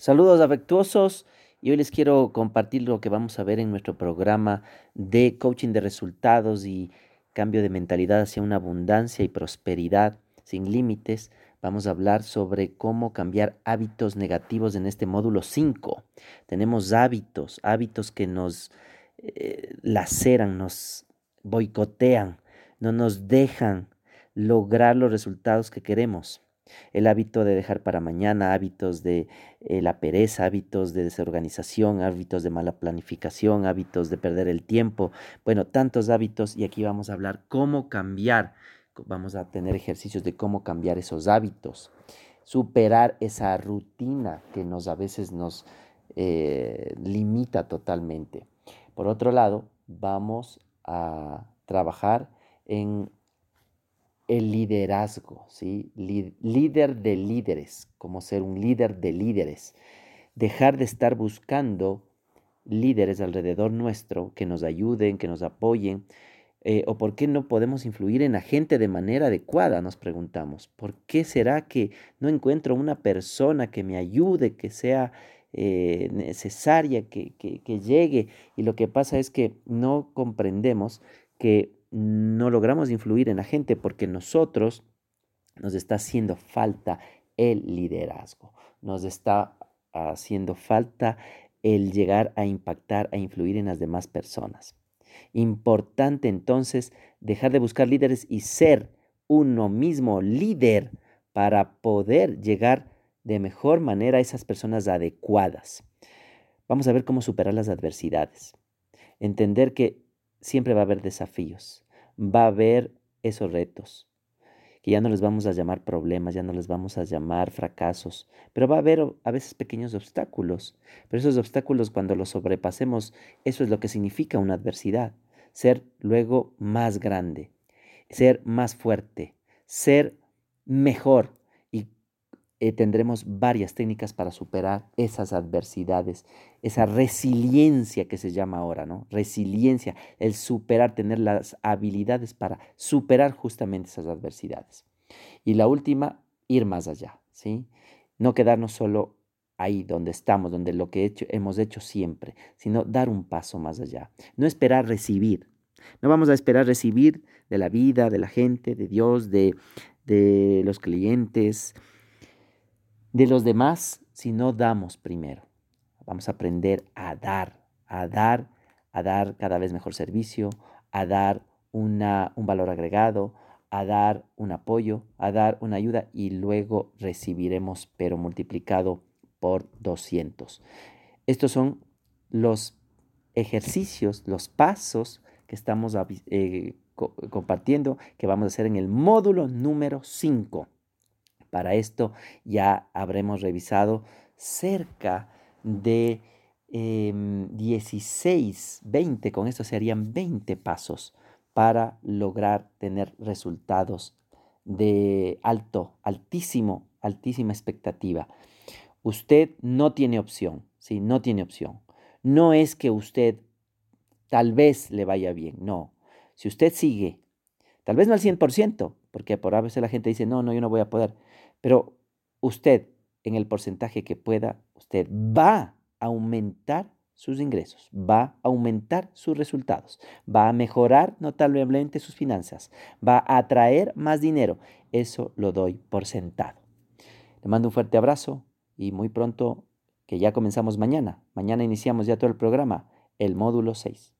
Saludos afectuosos y hoy les quiero compartir lo que vamos a ver en nuestro programa de coaching de resultados y cambio de mentalidad hacia una abundancia y prosperidad sin límites. Vamos a hablar sobre cómo cambiar hábitos negativos en este módulo 5. Tenemos hábitos que nos laceran, nos boicotean, no nos dejan lograr los resultados que queremos. El hábito de dejar para mañana, hábitos de la pereza, hábitos de desorganización, hábitos de mala planificación, hábitos de perder el tiempo. Bueno, tantos hábitos y aquí vamos a hablar cómo cambiar. Vamos a tener ejercicios de cómo cambiar esos hábitos, superar esa rutina que a veces nos limita totalmente. Por otro lado, vamos a trabajar en el liderazgo, ¿sí? Líder de líderes, como ser un líder de líderes. Dejar de estar buscando líderes alrededor nuestro que nos ayuden, que nos apoyen, o por qué no podemos influir en la gente de manera adecuada, nos preguntamos. ¿Por qué será que no encuentro una persona que me ayude, que sea necesaria, que llegue? Y lo que pasa es que no comprendemos que no logramos influir en la gente porque nosotros nos está haciendo falta el liderazgo, nos está haciendo falta el llegar a impactar, a influir en las demás personas. Importante entonces dejar de buscar líderes y ser uno mismo líder para poder llegar de mejor manera a esas personas adecuadas. Vamos a ver cómo superar las adversidades. Entender que siempre va a haber desafíos, va a haber esos retos, que ya no les vamos a llamar problemas, ya no les vamos a llamar fracasos, pero va a haber a veces pequeños obstáculos. Pero esos obstáculos cuando los sobrepasemos, eso es lo que significa una adversidad. Ser luego más grande, ser más fuerte, ser mejor y tendremos varias técnicas para superar esas adversidades, esa resiliencia que se llama ahora, ¿no? Resiliencia, el superar, tener las habilidades para superar justamente esas adversidades. Y la última, ir más allá, ¿sí? No quedarnos solo ahí donde estamos, donde lo que hemos hecho siempre, sino dar un paso más allá. No esperar recibir. No vamos a esperar recibir de la vida, de la gente, de Dios, de los clientes, de los demás, si no damos primero. Vamos a aprender a dar, a dar cada vez mejor servicio, a dar un valor agregado, a dar un apoyo, a dar una ayuda y luego recibiremos, pero multiplicado por 200. Estos son los ejercicios, los pasos que estamos compartiendo, que vamos a hacer en el módulo número 5. Para esto ya habremos revisado cerca de 16, 20, con esto serían 20 pasos para lograr tener resultados de altísima expectativa. Usted no tiene opción, ¿sí? No tiene opción. No es que usted tal vez le vaya bien, no. Si usted sigue, tal vez no al 100%, porque por a veces la gente dice, no, no, yo no voy a poder, pero usted, en el porcentaje que pueda, usted va a aumentar sus ingresos, va a aumentar sus resultados, va a mejorar notablemente sus finanzas, va a atraer más dinero. Eso lo doy por sentado. Le mando un fuerte abrazo y muy pronto, que ya comenzamos mañana. Mañana iniciamos ya todo el programa, el módulo 6.